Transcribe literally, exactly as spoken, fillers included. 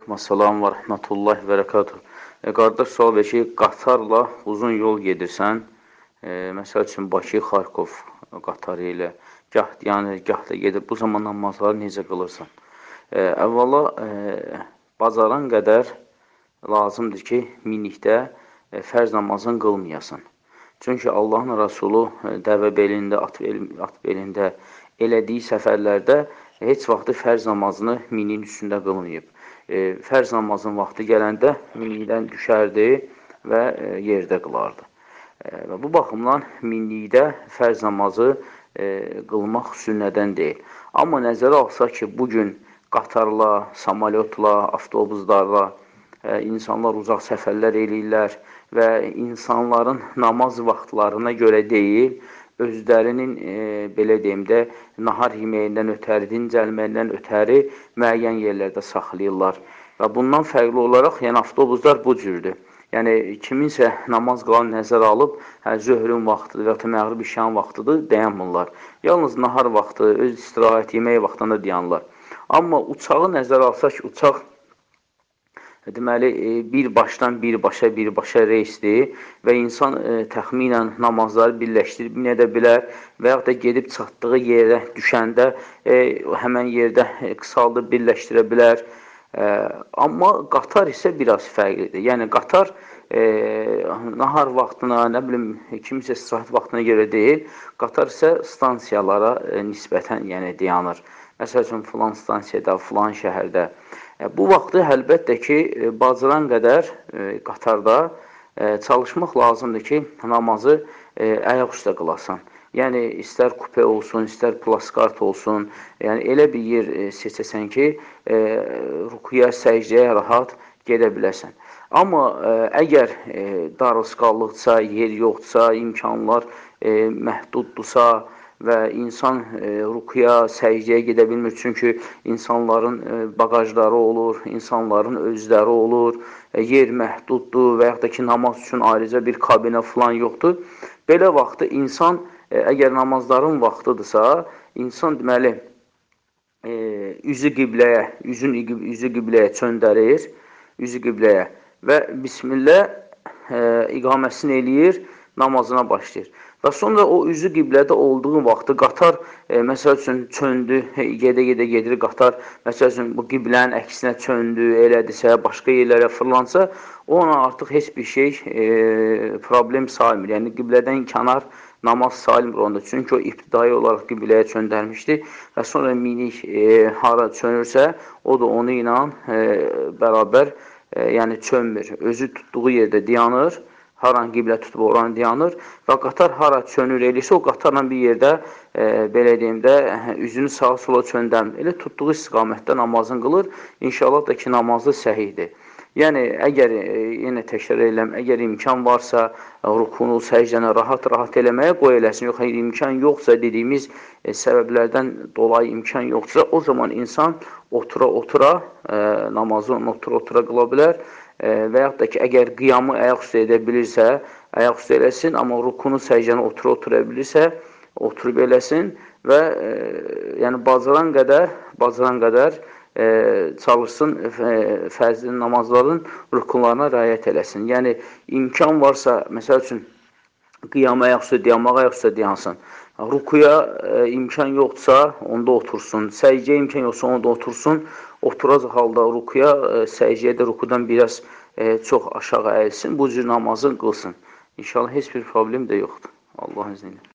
Assalamu və rəhmətullahi və bərəkatuhu. E, qardaş sual verir ki, qatarla uzun yol gedirsən, e, məsəl üçün Bakı, Xarkov qatarı ilə, gah yəni, gah da gedib, bu zaman namazları necə qılırsan? E, əvvəla, e, bacaran qədər lazımdır ki, minikdə e, fərz namazını qılmayasan. Çünki Allahın Rasulü e, dəvə belində, at, bel, at belində elədiyi səfərlərdə heç vaxtı fərz namazını minin üstündə qılmayıb. E, fərz namazın vaxtı gələndə minlikdən düşərdi və e, yerdə qılardı. E, və bu baxımdan minlikdə fərz namazı e, qılmaq sünnədən deyil. Amma nəzərə alsaq ki, bugün qatarla, samalyotla, avtobuslarla e, insanlar uzaq səfərlər eləyirlər və insanların namaz vaxtlarına görə deyil, özlərinin, e, belə deyim də, nahar yeməyindən ötəri, dincəlməyindən ötəri müəyyən yerlərdə saxlayırlar. Və bundan fərqli olaraq, yəni avtobuslar bu cürdür. Yəni, kiminsə namaz qalan nəzərə alıb, hə, zöhrün vaxtıdır və ya məğrib işyan vaxtıdır, dayanmırlar. Yalnız nahar vaxtı, öz istirahət, yemək vaxtında dayanırlar. Amma uçağı nəzərə alsaq ki, uçaq deməli, bir başdan birbaşa, birbaşa reysdir və insan e, təxminən namazları birləşdirib minə bilər və yaxud da gedib çatdığı yerə düşəndə e, həmən yerdə qısaldıb birləşdirə bilər. E, amma qatar isə biraz fərqlidir. Yəni, qatar e, nahar vaxtına, nə bilim, kimisə istirahət vaxtına görə deyil, qatar isə stansiyalara e, nisbətən yəni, dayanır. Məsəl üçün, filan stansiyada, filan şəhərdə. Bu vaxtı əlbəttə ki, bacaran qədər qatarda çalışmaq lazımdır ki, namazı ayaq üstə qılasan. Yəni, istər kupe olsun, istər plaskart olsun, yəni elə bir yer seçəsən ki, rukuya, səcdəyə rahat gedə biləsən. Amma əgər darısqallıqsa, yer yoxdursa, imkanlar məhduddursa, və insan e, rukuya, səcdəyə gedə bilmir. Çünki insanların e, bagajları olur, insanların özləri olur, e, yer məhduddur və yaxud da ki, namaz üçün ayrıca bir kabinə falan yoxdur. Belə vaxtda insan, e, əgər namazların vaxtıdırsa, insan deməli, e, üzü qibləyə, üzün, üzü qibləyə çöndərir, üzü qibləyə və Bismillah e, iqaməsini eləyir, namazına başlayır. Və sonra o üzü qiblədə olduğu vaxtı qatar, e, məsəl üçün, çöndü, gedə-gedə gedir qatar, məsəl üçün, bu qiblənin əksinə çöndü, elədirsə, başqa yerlərə fırlansa, ona artıq heç bir şey e, problem saymır. Yəni, qiblədən kənar namaz saymır onda. Çünki o ibtidai olaraq qibləyə çöndərmişdi və sonra minik e, hara çönürsə, o da onu ilə e, bərabər e, yəni çönmür. Özü tutduğu yerdə dayanır. Haran qiblə tutub oranı dayanır və qatar hara çönür eləyirsə, o qatarla bir yerdə, e, belə deyim də, üzünü sağa sola çöndərmir. Elə tutduğu istiqamətdə namazını qılır, inşallah da ki, namazı səhihdir. Yəni, əgər, e, yenə təkrar edirəm, əgər imkan varsa, rukunu, səcdəni rahat-rahat eləməyə qoy eləsin. Yox, əgər imkan yoxsa, dediyimiz e, səbəblərdən dolayı imkan yoxsa, o zaman insan otura-otura, e, namazı otura-otura qıla bilər. Və yaxud da ki, əgər qiyamı ayaq üstə edə bilirsə, ayaq üstə eləsin, amma rukunu, səcdəni otura-otura bilirsə, oturub eləsin və e, yəni bacaran qədər, bacaran qədər e, çalışsın e, fərzli namazların rukunlarına riayət eləsin. Yəni, imkan varsa, məsəl üçün, qiyamı ayaq üstə dayanmaq, ayaq üstə dayansın. Rukuya e, imkan yoxdursa, onda otursun. Səcdəyə imkan yoxdursa, onda otursun. Oturacaq halda rukuya, e, səcdəyə də rukudan biraz e, çox aşağı əyilsin. Bu cür namazı qılsın. İnşallah heç bir problem də yoxdur. Allahın izniyle.